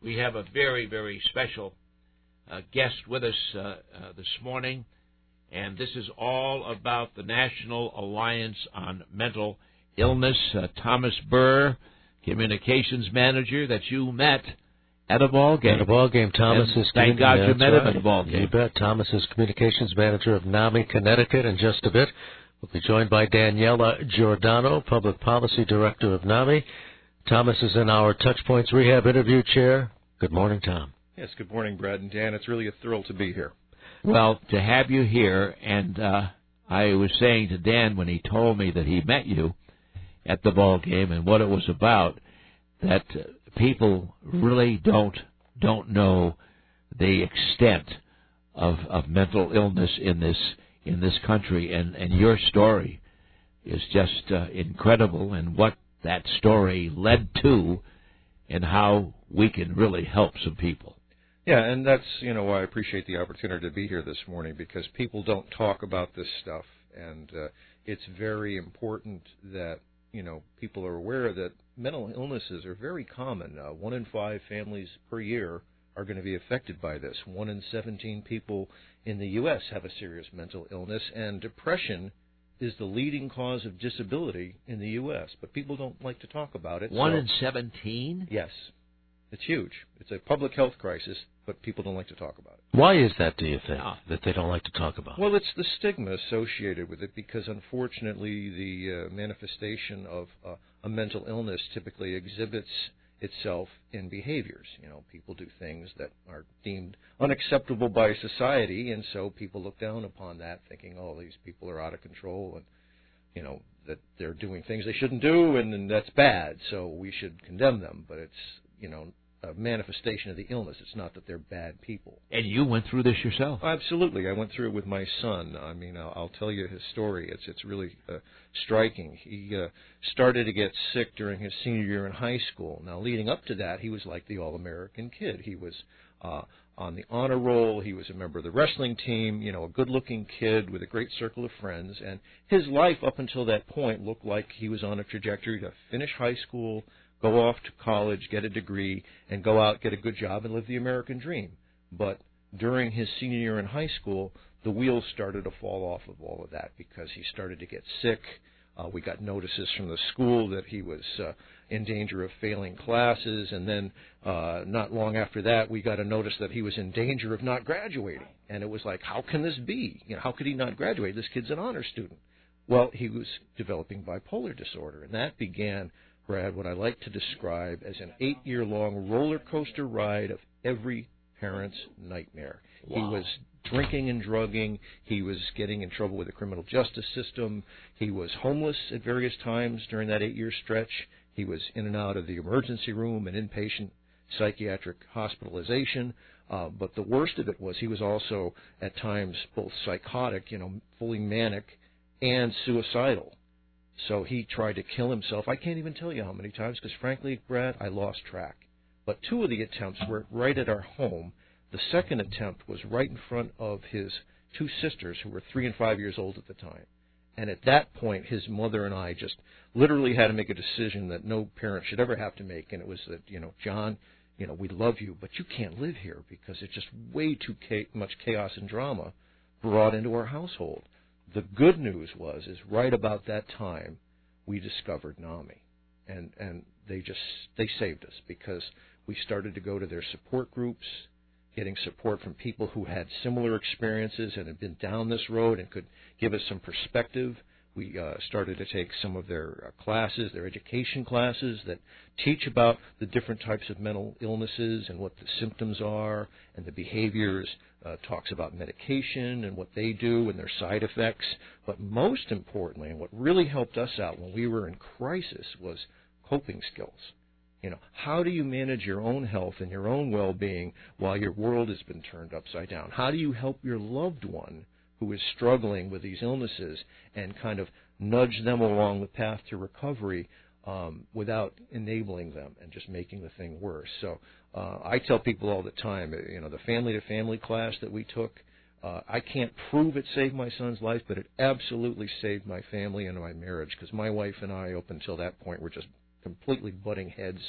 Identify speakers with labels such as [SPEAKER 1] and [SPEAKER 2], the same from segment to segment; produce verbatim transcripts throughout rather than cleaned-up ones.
[SPEAKER 1] We have a very, very special uh, guest with us uh, uh, this morning, and this is all about the National Alliance on Mental Illness. Uh, Thomas Burr, Communications Manager, that you met at a ball game.
[SPEAKER 2] At a ball game, Thomas
[SPEAKER 1] and
[SPEAKER 2] is.
[SPEAKER 1] Thank God you met
[SPEAKER 2] right.
[SPEAKER 1] him at a ball game.
[SPEAKER 2] You bet. Thomas is Communications Manager of NAMI, Connecticut, in just a bit. We'll be joined by Daniela Giordano, Public Policy Director of NAMI. Thomas is in our Touchpoints Rehab interview chair. Good morning, Tom.
[SPEAKER 3] Yes, good morning, Brad and Dan. It's really a thrill to be here.
[SPEAKER 1] Well, to have you here, and uh, I was saying to Dan when he told me that he met you at the ball game and what it was about, that uh, people really don't don't know the extent of of mental illness in this in this country, and, and your story is just uh, incredible, and what that story led to and how we can really help some people.
[SPEAKER 3] Yeah, and that's, you know, why I appreciate the opportunity to be here this morning, because people don't talk about this stuff, and uh, it's very important that, you know, people are aware that mental illnesses are very common. Uh, one in five families per year are going to be affected by this. One in seventeen people in the U S have a serious mental illness, and depression is the leading cause of disability in the U S, but people don't like to talk about it.
[SPEAKER 1] One
[SPEAKER 3] so,
[SPEAKER 1] in seventeen?
[SPEAKER 3] Yes. It's huge. It's a public health crisis, but people don't like to talk about it.
[SPEAKER 2] Why is that, do you think, that they don't like to talk about it?
[SPEAKER 3] Well, it's the stigma associated with it, because unfortunately the uh, manifestation of uh, a mental illness typically exhibits itself in behaviors. You know, people do things that are deemed unacceptable by society, and so people look down upon that, thinking, oh, these people are out of control, and, you know, that they're doing things they shouldn't do, and, and that's bad, so we should condemn them. But it's, you know, a manifestation of the illness. It's not that they're bad people.
[SPEAKER 1] And you went through this yourself.
[SPEAKER 3] Absolutely. I went through it with my son. I mean, I'll, I'll tell you his story. It's it's really uh, striking. He uh, started to get sick during his senior year in high school. Now, leading up to that, he was like the all-American kid. He was uh, on the honor roll. He was a member of the wrestling team, you know, a good-looking kid with a great circle of friends. And his life up until that point looked like he was on a trajectory to finish high school, go off to college, get a degree, and go out, get a good job, and live the American dream. But during his senior year in high school, the wheels started to fall off of all of that, because he started to get sick. Uh, we got notices from the school that he was uh, in danger of failing classes, and then uh, not long after that, we got a notice that he was in danger of not graduating. And it was like, how can this be? You know, how could he not graduate? This kid's an honor student. Well, he was developing bipolar disorder, and that began, Brad, what I like to describe as an eight-year-long roller coaster ride of every parent's nightmare.
[SPEAKER 1] Wow.
[SPEAKER 3] He was drinking and drugging. He was getting in trouble with the criminal justice system. He was homeless at various times during that eight-year stretch. He was in and out of the emergency room and inpatient psychiatric hospitalization. Uh, but the worst of it was he was also at times both psychotic, you know, fully manic, and suicidal. So he tried to kill himself. I can't even tell you how many times, because frankly, Brad, I lost track. But two of the attempts were right at our home. The second attempt was right in front of his two sisters, who were three and five years old at the time. And at that point, his mother and I just literally had to make a decision that no parent should ever have to make, and it was that, you know, John, you know, we love you, but you can't live here, because it's just way too cha- much chaos and drama brought into our household. The good news was, is right about that time, we discovered NAMI, and and they just they saved us, because we started to go to their support groups, getting support from people who had similar experiences and had been down this road and could give us some perspective. We uh, started to take some of their uh, classes, their education classes that teach about the different types of mental illnesses and what the symptoms are and the behaviors, uh, talks about medication and what they do and their side effects. But most importantly, and what really helped us out when we were in crisis, was coping skills. You know, how do you manage your own health and your own well-being while your world has been turned upside down? How do you help your loved one who is struggling with these illnesses and kind of nudge them along the path to recovery um, without enabling them and just making the thing worse? So uh, I tell people all the time, you know, the family-to-family class that we took, uh, I can't prove it saved my son's life, but it absolutely saved my family and my marriage, because my wife and I, up until that point, were just completely butting heads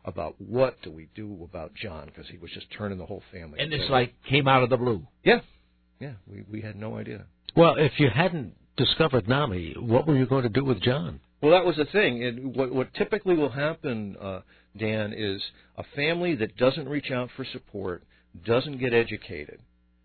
[SPEAKER 3] about what do we do about John, because he was just turning the whole family.
[SPEAKER 1] And this like came out of the blue.
[SPEAKER 3] Yeah, yeah, we we had no idea.
[SPEAKER 2] Well, if you hadn't discovered NAMI, what were you going to do with John?
[SPEAKER 3] Well, that was the thing. It, what, what typically will happen, uh, Dan, is a family that doesn't reach out for support, doesn't get educated.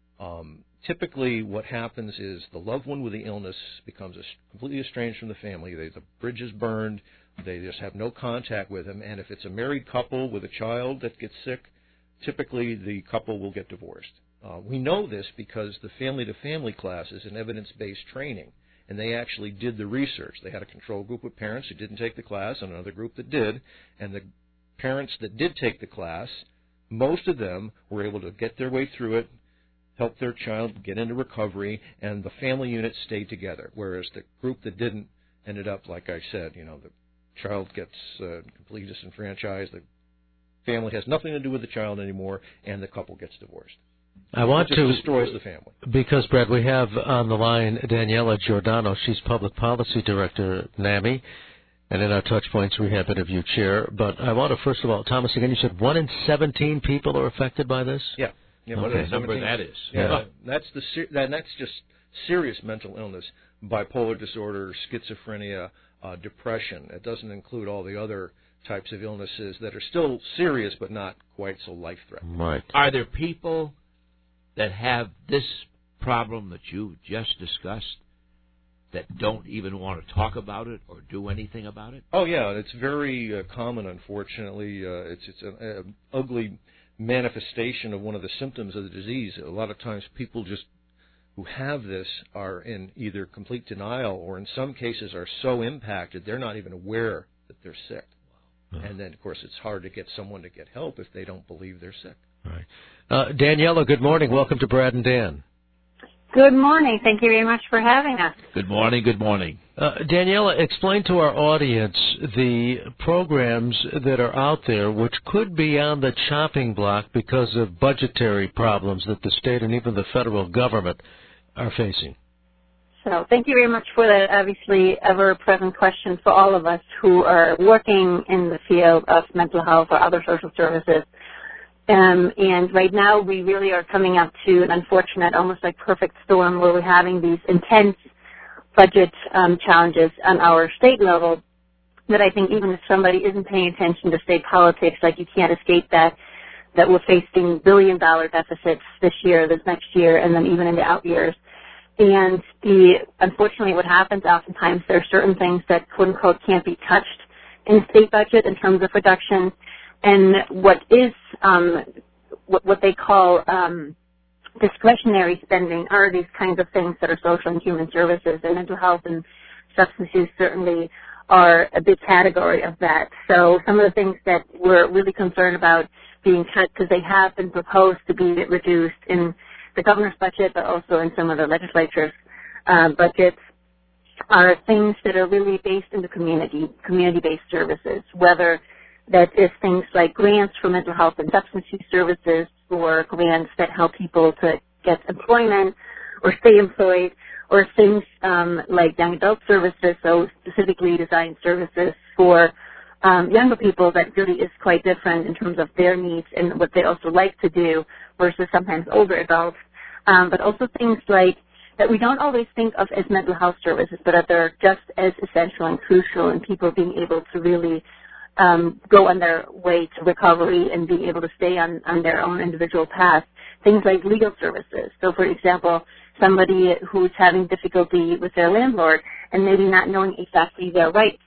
[SPEAKER 3] Um, typically what happens is the loved one with the illness becomes a, completely estranged from the family. They, the bridge is burned. They just have no contact with him. And if it's a married couple with a child that gets sick, typically the couple will get divorced. Uh, we know this because the family-to-family class is an evidence-based training, and they actually did the research. They had a control group of parents who didn't take the class and another group that did, and the parents that did take the class, most of them were able to get their way through it, help their child get into recovery, and the family unit stayed together, whereas the group that didn't ended up, like I said, you know, the child gets uh, completely disenfranchised, the family has nothing to do with the child anymore, and the couple gets divorced.
[SPEAKER 2] I want
[SPEAKER 3] it just
[SPEAKER 2] to
[SPEAKER 3] destroys the family.
[SPEAKER 2] Because, Brad, we have on the line Daniela Giordano. She's Public Policy Director at NAMI, and in our Touchpoints Rehab Interview Chair. But I want to, first of all, Thomas, again, you said one in seventeen people are affected by this?
[SPEAKER 3] Yeah. yeah
[SPEAKER 1] okay.
[SPEAKER 3] What
[SPEAKER 1] a number that is.
[SPEAKER 3] Yeah,
[SPEAKER 1] yeah.
[SPEAKER 3] That's, the, that, that's just serious mental illness, bipolar disorder, schizophrenia, uh, depression. It doesn't include all the other types of illnesses that are still serious but not quite so life-threatening.
[SPEAKER 2] Right.
[SPEAKER 1] Are there people that have this problem that you just discussed that don't even want to talk about it or do anything about it?
[SPEAKER 3] Oh yeah, it's very uh, common. Unfortunately, uh, it's it's an ugly manifestation of one of the symptoms of the disease. A lot of times, people just who have this are in either complete denial or, in some cases, are so impacted they're not even aware that they're sick. Wow. And then, of course, it's hard to get someone to get help if they don't believe they're sick.
[SPEAKER 2] Right. Uh, Daniela, good morning. Welcome to Brad and Dan.
[SPEAKER 4] Good morning. Thank you very much for having us.
[SPEAKER 1] Good morning. Good morning.
[SPEAKER 2] Uh, Daniela, explain to our audience the programs that are out there which could be on the chopping block because of budgetary problems that the state and even the federal government are facing.
[SPEAKER 4] So thank you very much for that obviously ever-present question for all of us who are working in the field of mental health or other social services. Um, and right now we really are coming up to an unfortunate, almost like perfect storm where we're having these intense budget um, challenges on our state level that I think even if somebody isn't paying attention to state politics, like you can't escape that, that we're facing billion-dollar deficits this year, this next year, and then even in the out years. And the unfortunately what happens oftentimes, there are certain things that, quote-unquote, can't be touched in the state budget in terms of reduction. And what is um, what, what they call um, discretionary spending are these kinds of things that are social and human services, and mental health and substance use certainly are a big category of that. So some of the things that we're really concerned about being cut, because they have been proposed to be reduced in the governor's budget, but also in some of the legislature's uh, budgets, are things that are really based in the community, community-based services, whether that is things like grants for mental health and substance use services, or grants that help people to get employment or stay employed, or things um, like young adult services, so specifically designed services for um, younger people that really is quite different in terms of their needs and what they also like to do versus sometimes older adults. Um, but also things like that we don't always think of as mental health services, but that they're just as essential and crucial in people being able to really Um, go on their way to recovery and being able to stay on, on their own individual path. Things like legal services. So, for example, somebody who's having difficulty with their landlord and maybe not knowing exactly their rights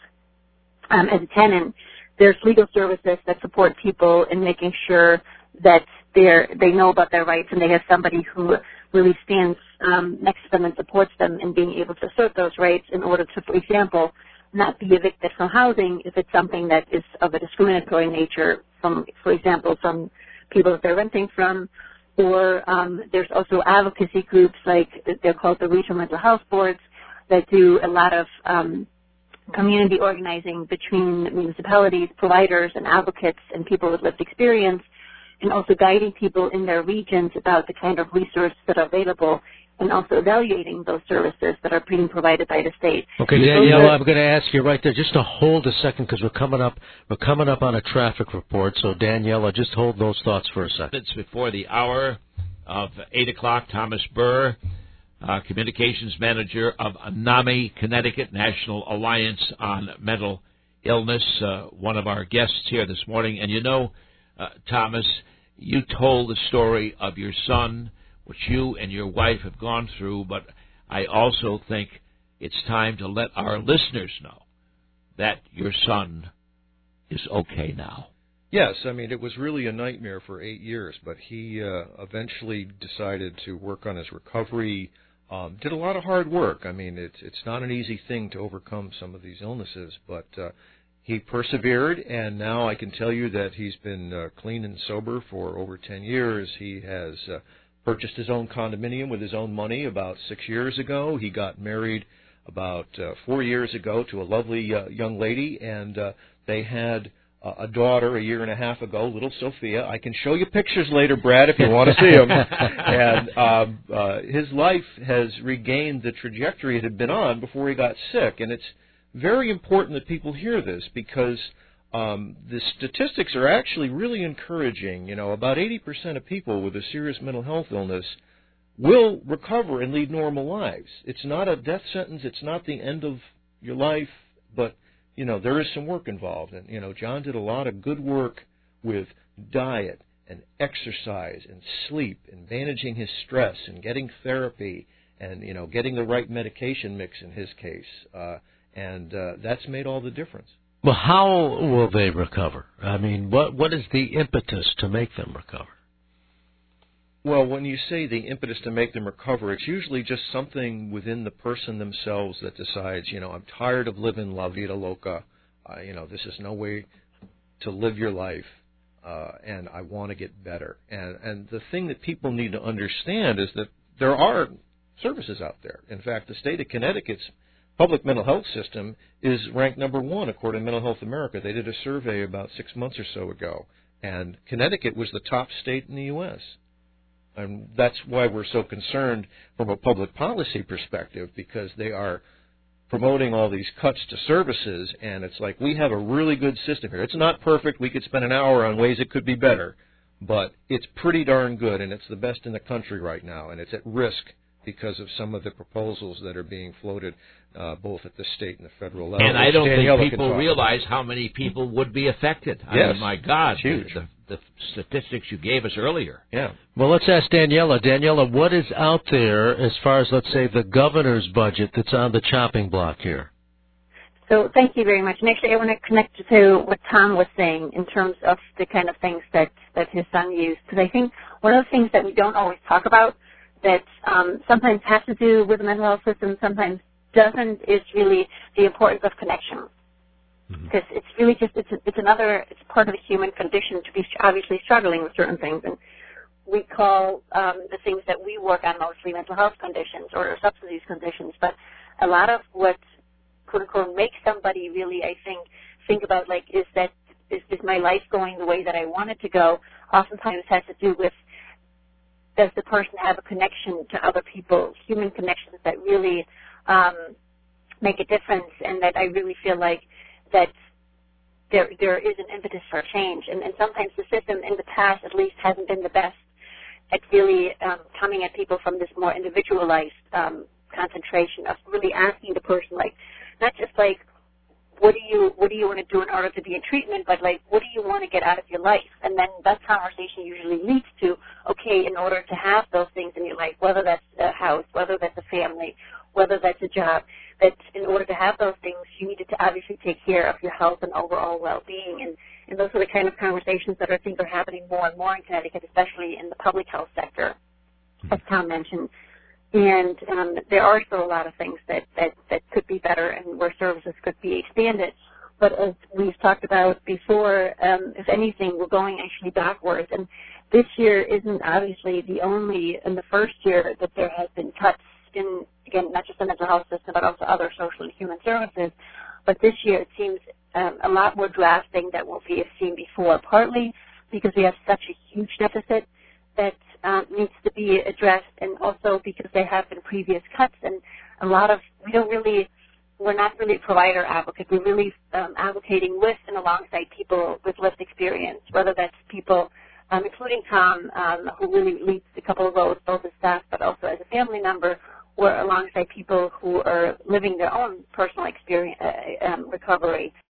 [SPEAKER 4] um, as a tenant, there's legal services that support people in making sure that they're, they know about their rights and they have somebody who really stands um, next to them and supports them in being able to assert those rights in order to, for example, not be evicted from housing if it's something that is of a discriminatory nature from, for example, from people that they're renting from. Or um, there's also advocacy groups like they're called the regional mental health boards that do a lot of um, community organizing between municipalities, providers, and advocates and people with lived experience and also guiding people in their regions about the kind of resources that are available, and also evaluating those services that are being provided by the state.
[SPEAKER 2] Okay, Daniela, I'm going to ask you right there just to hold a second because we're coming up. We're coming up on a traffic report. So, Daniela, just hold those thoughts for a second.
[SPEAKER 1] It's before the hour of eight o'clock. Thomas Burr, uh, Communications Manager of NAMI, Connecticut National Alliance on Mental Illness, uh, one of our guests here this morning. And you know, uh, Thomas, you told the story of your son, which you and your wife have gone through, but I also think it's time to let our listeners know that your son is okay now.
[SPEAKER 3] Yes, I mean, it was really a nightmare for eight years, but he uh, eventually decided to work on his recovery, um, did a lot of hard work. I mean, it's it's not an easy thing to overcome some of these illnesses, but uh, he persevered, and now I can tell you that he's been uh, clean and sober for over ten years. He has uh, purchased his own condominium with his own money about six years ago. He got married about uh, four years ago to a lovely uh, young lady, and uh, they had uh, a daughter a year and a half ago, little Sophia. I can show you pictures later, Brad, if you want to see them. And um, uh, his life has regained the trajectory it had been on before he got sick, and it's very important that people hear this because Um, the statistics are actually really encouraging. You know, about eighty percent of people with a serious mental health illness will recover and lead normal lives. It's not a death sentence. It's not the end of your life, but, you know, there is some work involved. And, you know, John did a lot of good work with diet and exercise and sleep and managing his stress and getting therapy and, you know, getting the right medication mix in his case. Uh, and uh, that's made all the difference.
[SPEAKER 2] Well, how will they recover? I mean, what what is the impetus to make them recover?
[SPEAKER 3] Well, when you say the impetus to make them recover, it's usually just something within the person themselves that decides, you know, I'm tired of living la vida loca. Uh, you know, this is no way to live your life, uh, and I want to get better. And, and the thing that people need to understand is that there are services out there. In fact, the state of Connecticut's public mental health system is ranked number one according to Mental Health America. They did a survey about six months or so ago, and Connecticut was the top state in the U S And that's why we're so concerned from a public policy perspective, because they are promoting all these cuts to services, and it's like we have a really good system here. It's not perfect. We could spend an hour on ways it could be better, but it's pretty darn good, and it's the best in the country right now, and it's at risk because of some of the proposals that are being floated uh, both at the state and the federal level.
[SPEAKER 1] And I don't
[SPEAKER 3] Daniela
[SPEAKER 1] think people realize how many people would be affected. I
[SPEAKER 3] yes.
[SPEAKER 1] mean, my God,
[SPEAKER 3] huge.
[SPEAKER 1] The, the statistics you gave us earlier.
[SPEAKER 3] Yeah.
[SPEAKER 2] Well, let's ask Daniela. Daniela, what is out there as far as, let's say, the governor's budget that's on the chopping block here?
[SPEAKER 4] So thank you very much. And actually, I want to connect to what Tom was saying in terms of the kind of things that, that his son used, because I think one of the things that we don't always talk about that um, sometimes has to do with the mental health system, sometimes doesn't, is really the importance of connection. Because mm-hmm. it's really just, it's, it's another, it's part of the human condition to be obviously struggling with certain things. And we call um, the things that we work on mostly mental health conditions or substance use conditions. But a lot of what, quote unquote, makes somebody really, I think, think about, like, is that, is, is my life going the way that I want it to go, oftentimes has to do with, does the person have a connection to other people, human connections that really um, make a difference, and that I really feel like that there there is an impetus for change. And, and sometimes the system in the past at least hasn't been the best at really um, coming at people from this more individualized um, concentration of really asking the person, like, not just like, what do you what do you want to do in order to be in treatment, but like, what do you want to get out of your life? And then that conversation usually leads to, okay, in order to have those things in your life, whether that's a house, whether that's a family, whether that's a job, that in order to have those things, you needed to obviously take care of your health and overall well-being. And, and those are the kind of conversations that I think are happening more and more in Connecticut, especially in the public health sector, as Tom mentioned. And um, there are still a lot of things that, that, that could be better and where services could be expanded. But as we've talked about before, um, if anything, we're going actually backwards. And this year isn't obviously the only, in the first year that there has been cuts in, again, not just the mental health system, but also other social and human services. But this year it seems um, a lot more drastic than what we have seen before, partly because we have such a huge deficit that um, needs to be addressed, and also because there have been previous cuts, and a lot of, we don't really, we're not really provider advocates. We're really um, advocating with and alongside people with lived experience, whether that's people, um, including Tom, um, who really leads a couple of roles, both as staff but also as a family member, or alongside people who are living their own personal experience, uh, um, recovery.